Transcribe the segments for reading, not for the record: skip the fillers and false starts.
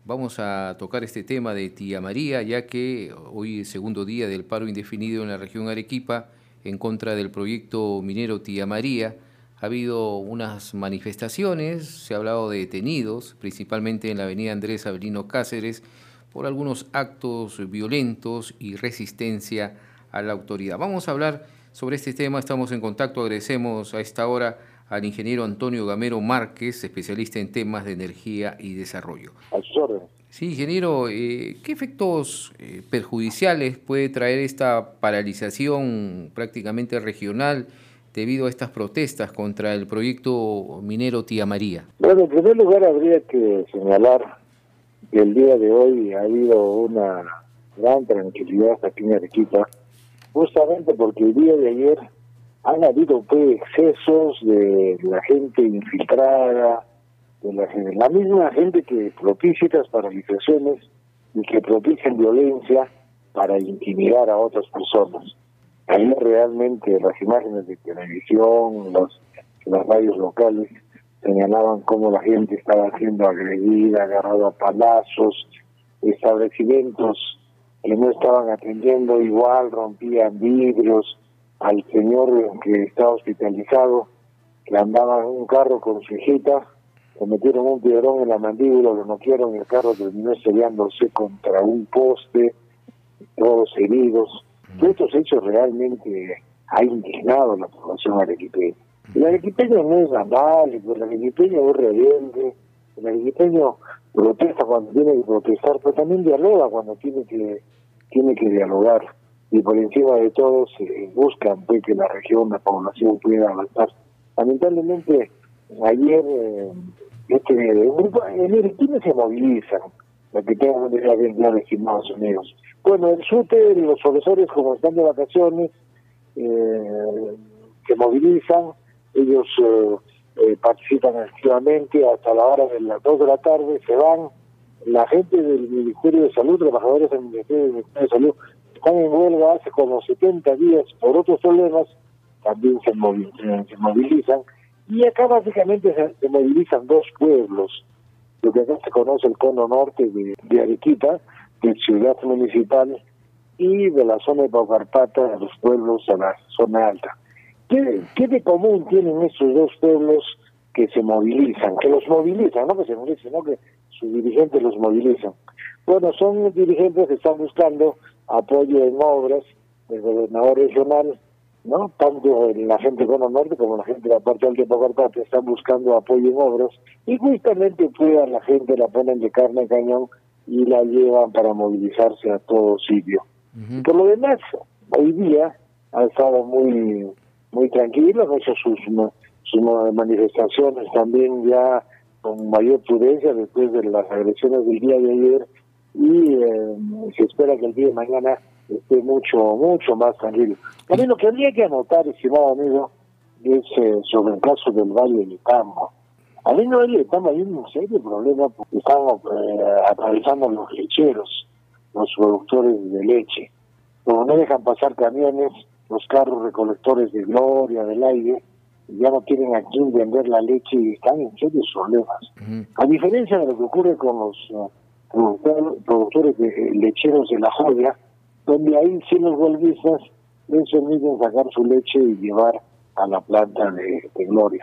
Vamos a tocar este tema de Tía María, ya que hoy es segundo día del paro indefinido en la región Arequipa en contra del proyecto minero Tía María. Ha habido unas manifestaciones, se ha hablado de detenidos, principalmente en la avenida Andrés Avelino Cáceres, por algunos actos violentos y resistencia a la autoridad. Vamos a hablar sobre este tema, estamos en contacto, agradecemos a esta hora al ingeniero Antonio Gamero Márquez, especialista en temas de energía y desarrollo. A sus órdenes. Sí, ingeniero, ¿qué efectos perjudiciales puede traer esta paralización prácticamente regional debido a estas protestas contra el proyecto minero Tía María? Bueno, en primer lugar habría que señalar que el día de hoy ha habido una gran tranquilidad aquí en Arequipa, justamente porque el día de ayer han habido excesos de la gente infiltrada, de la misma gente que propicia estas paralizaciones y que propician violencia para intimidar a otras personas. Ahí realmente las imágenes de televisión, las radios locales señalaban cómo la gente estaba siendo agredida, agarrada a palazos, establecimientos que no estaban atendiendo igual rompían vidrios, al señor que estaba hospitalizado, que andaba en un carro con su hijita, le metieron un piedrón en la mandíbula, lo noquearon y el carro terminó estrellándose contra un poste, todos heridos. Estos hechos realmente ha indignado a la población arequipeña. El arequipeño no es vandálico, el arequipeño es rebelde, el arequipeño protesta cuando tiene que protestar, pero también dialoga cuando tiene que dialogar. Y por encima de todo buscan pues, que la región, la población pueda avanzar. Lamentablemente, ayer en Arequipa se movilizan, lo que tengo que decir bien claro, estimados amigos. Bueno, el SUTE, los profesores como están de vacaciones, se movilizan, ellos participan activamente hasta la hora de las 2 de la tarde, se van. La gente del Ministerio de Salud, trabajadores del Ministerio de Salud, están en huelga hace como 70 días por otros problemas, también se movilizan. Y acá básicamente se movilizan dos pueblos, lo que acá se conoce el cono norte de Arequipa, de Ciudad Municipal, y de la zona de Paucarpata, de los pueblos a la zona alta. ¿Qué de común tienen estos dos pueblos que se movilizan? Que los movilizan, no que se movilizan, sino que sus dirigentes los movilizan. Bueno, son dirigentes que están buscando apoyo en obras del gobernador regional, ¿no? Tanto la gente de Cono Norte como la gente de la parte alta de Paucarpata están buscando apoyo en obras y justamente pues a la gente la ponen de carne de cañón y la llevan para movilizarse a todo sitio. Por lo demás, hoy día ha estado muy tranquilo, han hecho sus manifestaciones también ya con mayor prudencia después de las agresiones del día de ayer y se espera que el día de mañana esté mucho más tranquilo. También lo que habría que anotar, estimado amigo, es sobre el caso del Valle de Tambo. Al Valle de Tambo hay un serio problema porque están atravesando los lecheros, los productores de leche. Como no dejan pasar camiones, los carros recolectores de Gloria, del aire, ya no tienen a quién vender la leche y están en serios problemas. A diferencia de lo que ocurre con los productores de lecheros de La Joya, donde ahí sí los huelguistas les permiten sacar su leche y llevar a la planta de Gloria.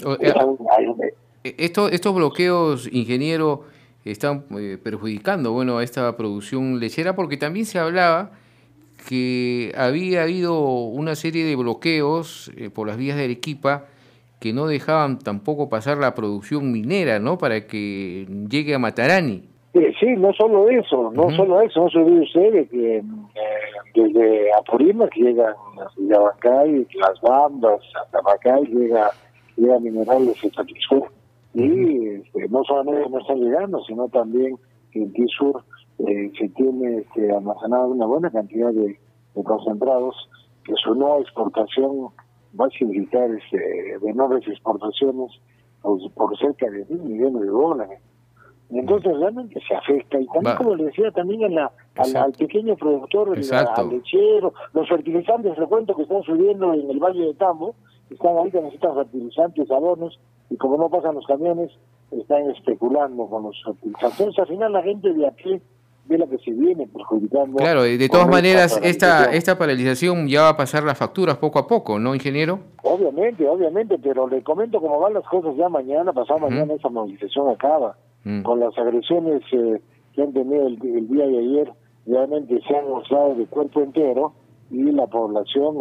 Estos bloqueos, ingeniero, están perjudicando a esta producción lechera porque también se hablaba que había habido una serie de bloqueos por las vías de Arequipa que no dejaban tampoco pasar la producción minera, ¿no? Para que llegue a Matarani. Sí, no solo eso, no se olvide usted de que desde Apurímac llegan a Yabancay, Las Bambas, a Tabacay, llega minerales de Satisur. Y no solamente no están llegando, sino también que en Tisur se tiene almacenada una buena cantidad de concentrados, que su no exportación va a significar menores exportaciones por cerca de $1.000 millones. Entonces realmente se afecta, y también como le decía también al pequeño productor, al lechero, los fertilizantes, le cuento que están subiendo en el Valle de Tambo, están ahí que necesitan fertilizantes, abonos, y como no pasan los camiones, están especulando con los fertilizantes. Entonces, al final la gente de aquí ve la que se viene perjudicando. Claro, de todas maneras, esta paralización ya va a pasar las facturas poco a poco, ¿no, ingeniero? Obviamente, pero le comento cómo van las cosas ya mañana, pasado mañana esa movilización acaba. Con las agresiones que han tenido el día de ayer, realmente se han mostrado de cuerpo entero y la población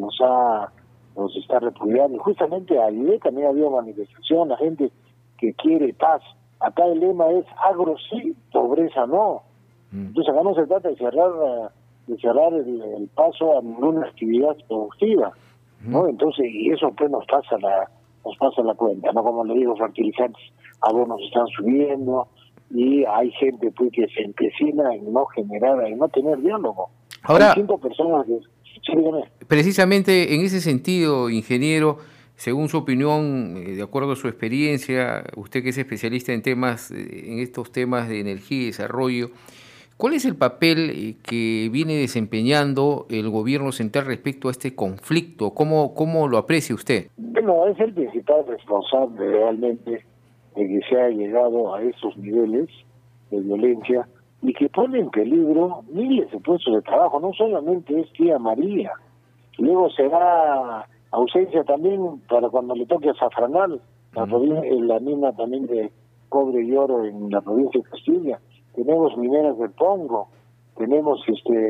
los está repudiando. Y justamente ayer también había manifestación, la gente que quiere paz. Acá el lema es agro sí, pobreza no. Entonces acá no se trata de cerrar el paso a ninguna actividad productiva, ¿no? Entonces, y eso pues nos pasa la cuenta, ¿no? Como le digo, fertilizantes, abonos están subiendo y hay gente pues que se empecina en no generar, en no tener diálogo. Ahora, hay 5 personas que... Sí, dígame. Precisamente en ese sentido, ingeniero, según su opinión, de acuerdo a su experiencia, usted que es especialista en estos temas de energía y desarrollo, ¿cuál es el papel que viene desempeñando el gobierno central respecto a este conflicto? ¿Cómo lo aprecia usted? Bueno, es el principal responsable realmente de que se ha llegado a esos niveles de violencia y que pone en peligro miles de puestos de trabajo. No solamente es Tía María, luego será ausencia también para cuando le toque a Zafranal, la mina también de cobre y oro en la provincia de Castilla. Tenemos mineras del Pongo, tenemos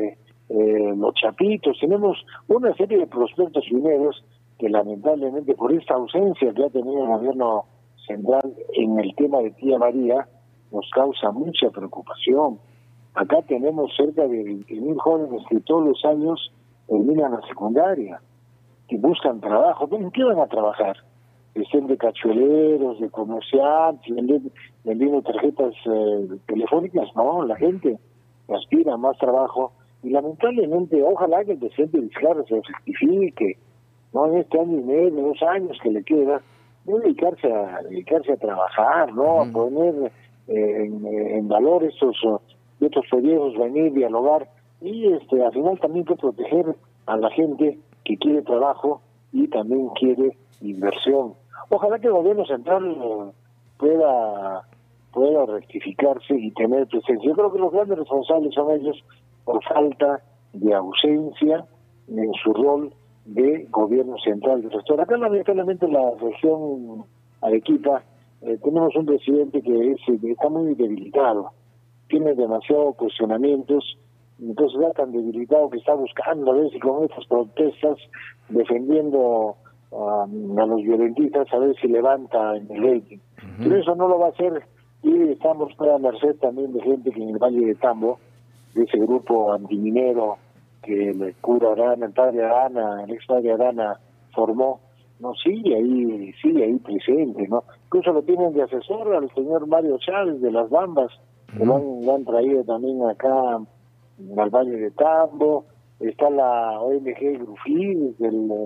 los Chapitos, tenemos una serie de prospectos mineros que lamentablemente por esta ausencia que ha tenido el gobierno central en el tema de Tía María nos causa mucha preocupación. Acá tenemos cerca de 20.000 jóvenes que todos los años terminan la secundaria, que buscan trabajo. ¿En qué van a trabajar? Estén de cachueleros, de comerciantes, vendiendo tarjetas telefónicas. No, la gente aspira a más trabajo y lamentablemente ojalá que el presidente Vizcarra se rectifique, no en este año y medio, 2 años que le queda, no dedicarse a trabajar, no a poner en valor estos proyectos, venir, dialogar y al final también que proteger a la gente que quiere trabajo y también quiere inversión. Ojalá que el gobierno central pueda rectificarse y tener presencia. Yo creo que los grandes responsables son ellos por falta de ausencia en su rol de gobierno central del sector. Acá lamentablemente en la región Arequipa tenemos un presidente que está muy debilitado, tiene demasiados cuestionamientos, entonces ya tan debilitado que está buscando a ver si con estas protestas defendiendo a los violentistas a ver si levanta en el rating. Pero eso no lo va a hacer y estamos a merced también de gente que en el Valle de Tambo, de ese grupo antiminero que el cura Arana, el ex padre Arana formó, no sigue ahí presente, ¿no? Incluso lo tienen de asesor al señor Mario Chávez de las Bambas, que lo han traído también acá al Valle de Tambo. Está la ONG Grufí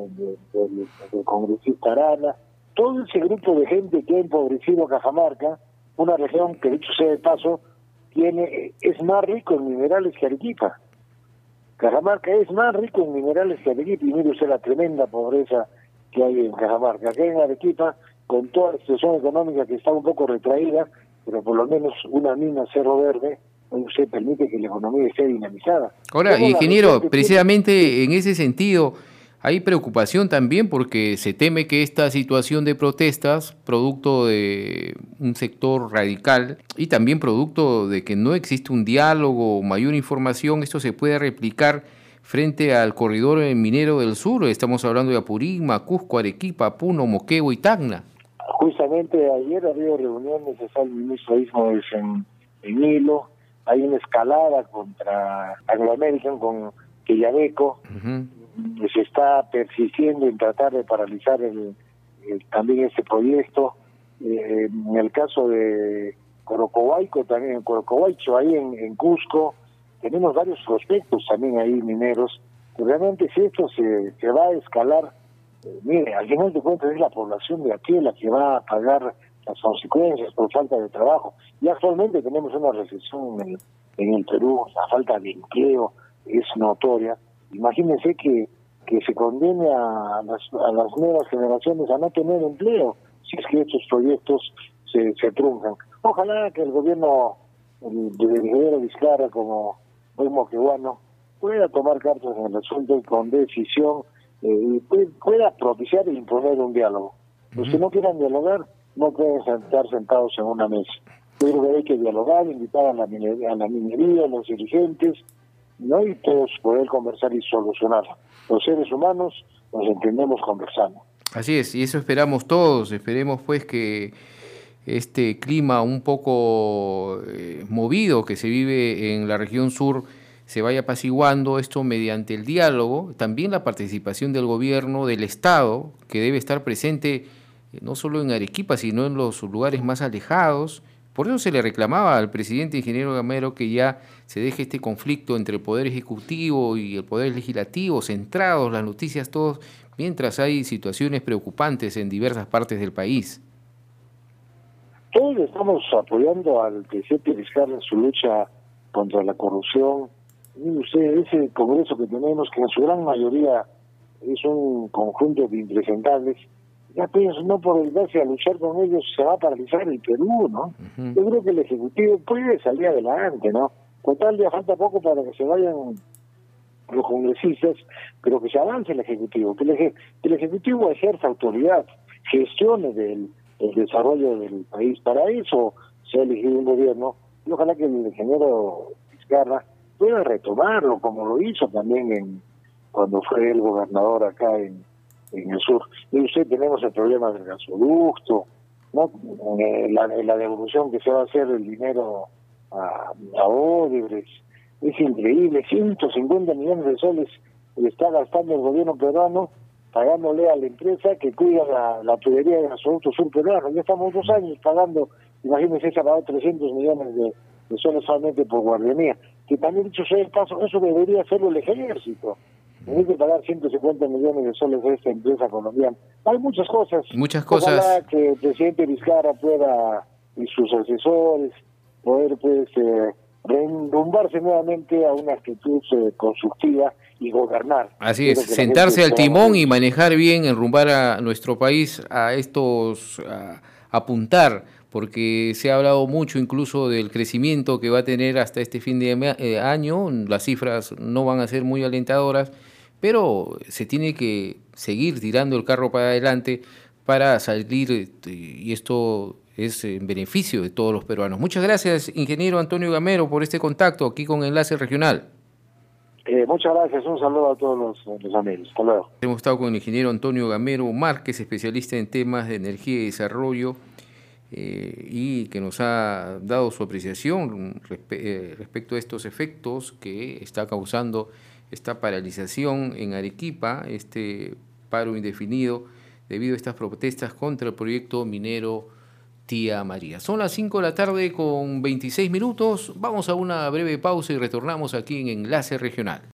del congresista Arana. Todo ese grupo de gente que ha empobrecido Cajamarca, una región que dicho sea de paso, es más rico en minerales que Arequipa. Cajamarca es más rico en minerales que Arequipa, y mire usted la tremenda pobreza que hay en Cajamarca. Acá en Arequipa, con toda la situación económica que está un poco retraída, pero por lo menos una mina Cerro Verde, se permite que la economía esté dinamizada. Ahora, ingeniero, precisamente en ese sentido, hay preocupación también porque se teme que esta situación de protestas, producto de un sector radical y también producto de que no existe un diálogo o mayor información, esto se puede replicar frente al corredor minero del sur. Estamos hablando de Apurímac, Cusco, Arequipa, Puno, Moquegua y Tacna. Justamente ayer ha habido reuniones, está el ministro en Hilo, hay una escalada contra Anglo American con Quellaveco, se está persistiendo en tratar de paralizar también este proyecto. En el caso de Corocohuayco, también en Corocohuaycho, ahí en Cusco, tenemos varios prospectos también ahí mineros. Realmente si esto se va a escalar, mire, al final de cuentas es la población de aquí la que va a pagar las consecuencias por falta de trabajo. Y actualmente tenemos una recesión en el Perú, la falta de empleo es notoria. Imagínense que se condene a las nuevas generaciones a no tener empleo, si es que estos proyectos se truncan. Ojalá que el gobierno del ingeniero Vizcarra, como buen moqueguano, pueda tomar cartas en el asunto y con decisión y pueda propiciar e imponer un diálogo. Los que no quieran dialogar no pueden estar sentados en una mesa. Yo creo que hay que dialogar, invitar a la minería, a los dirigentes, ¿no? Y todos poder conversar y solucionar. Los seres humanos nos entendemos conversando. Así es, y eso esperamos todos. Esperemos pues que este clima un poco movido que se vive en la región sur se vaya apaciguando, esto mediante el diálogo, también la participación del gobierno, del Estado, que debe estar presente no solo en Arequipa, sino en los lugares más alejados. Por eso se le reclamaba al presidente ingeniero Gamero que ya se deje este conflicto entre el Poder Ejecutivo y el Poder Legislativo, centrados las noticias todos, mientras hay situaciones preocupantes en diversas partes del país. Todos estamos apoyando al presidente Vizcarra en su lucha contra la corrupción. Y usted, ese Congreso que tenemos, que en su gran mayoría es un conjunto de impresentables, ya pienso, no por darse a luchar con ellos se va a paralizar el Perú, ¿no? Yo creo que el Ejecutivo puede salir adelante, ¿no? Con tal ya falta poco para que se vayan los congresistas, pero que se avance el Ejecutivo, que el Ejecutivo ejerza autoridad, gestione el desarrollo del país. Para eso se ha elegido un gobierno, y ojalá que el ingeniero Vizcarra pueda retomarlo, como lo hizo también cuando fue el gobernador acá en el sur. Y usted, tenemos el problema del gasoducto, ¿no? La devolución que se va a hacer del dinero a Odebrecht. Es increíble, 150 millones de soles le está gastando el gobierno peruano pagándole a la empresa que cuida la tubería del gasoducto sur peruano. Ya estamos 2 años pagando, imagínense, se ha pagado 300 millones de soles solamente por guardianía. Que también, dicho sea el caso, eso debería hacerlo el ejército. Tiene que pagar 150 millones de soles a esta empresa colombiana. Hay muchas cosas. Muchas cosas. Ojalá que el presidente Vizcarra pueda, y sus asesores, poder pues reenrumbarse nuevamente a una actitud constructiva y gobernar. Así es, sentarse al timón y manejar bien, enrumbar a nuestro país a apuntar, porque se ha hablado mucho incluso del crecimiento que va a tener hasta este fin de año. Las cifras no van a ser muy alentadoras, pero se tiene que seguir tirando el carro para adelante para salir, y esto es en beneficio de todos los peruanos. Muchas gracias, ingeniero Antonio Gamero, por este contacto aquí con Enlace Regional. Muchas gracias, un saludo a todos los amigos. Hasta luego. Hemos estado con el ingeniero Antonio Gamero Márquez, especialista en temas de energía y desarrollo, y que nos ha dado su apreciación respecto a estos efectos que está causando esta paralización en Arequipa, este paro indefinido debido a estas protestas contra el proyecto minero Tía María. Son las 5 de la tarde con 26 minutos. Vamos a una breve pausa y retornamos aquí en Enlace Regional.